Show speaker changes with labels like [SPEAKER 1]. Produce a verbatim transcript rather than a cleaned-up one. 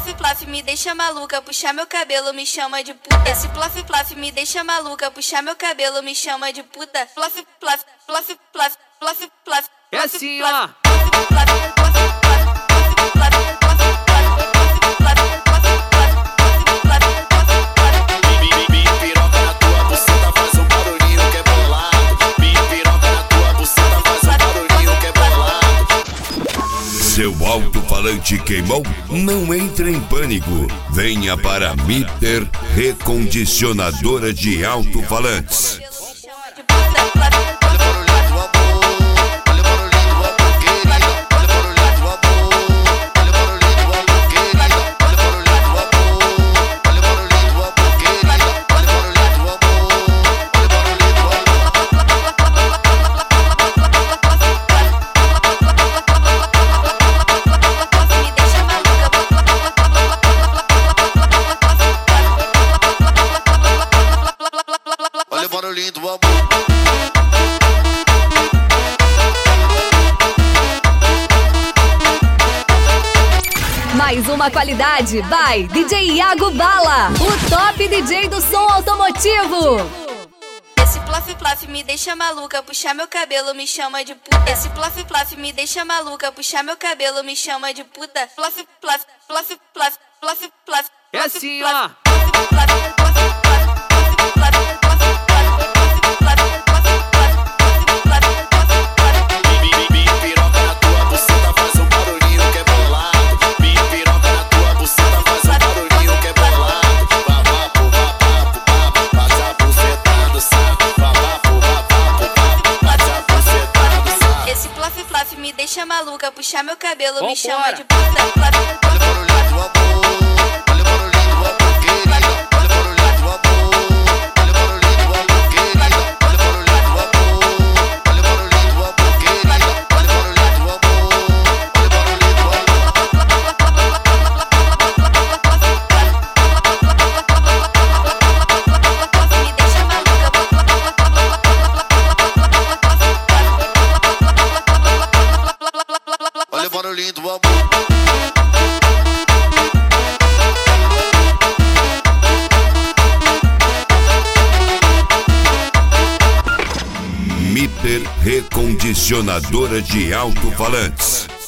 [SPEAKER 1] plof plof me deixa maluca, puxar meu cabelo me chama de puta. Esse plof plof me deixa maluca, puxar meu cabelo me chama de puta. Plof plof plof plof plof plof.
[SPEAKER 2] É assim, ó.
[SPEAKER 3] Seu alto-falante queimou? Não entre em pânico. Venha para Mitter Recondicionadora de Alto-Falantes.
[SPEAKER 4] Olha o barulhinho do amor.
[SPEAKER 5] Mais uma qualidade by D J Iago Bala, o top D J do som automotivo.
[SPEAKER 1] Esse plof plof me deixa maluca, puxar meu cabelo me chama de puta. Esse plof plof me deixa maluca, puxar meu cabelo me chama de puta. Plof plof plof plof plof plof.
[SPEAKER 2] É assim, ó.
[SPEAKER 1] Me deixa maluca, puxar meu cabelo
[SPEAKER 2] Vambora.
[SPEAKER 1] Me chama de puta.
[SPEAKER 4] Olha o barulhinho do amor. Olha o barulhinho do amor, querida. Olha o barulhinho do amor. Olha o barulhinho do amor, querida. Olha o barulhinho do amor. Olha o barulhinho do amor, querida. Olha o barulhinho do amor. Olha o barulhinho do amor.
[SPEAKER 1] Me deixa maluca.
[SPEAKER 4] Olha o barulhinho do amor.
[SPEAKER 3] Mitter Recondicionadora de Alto-Falantes.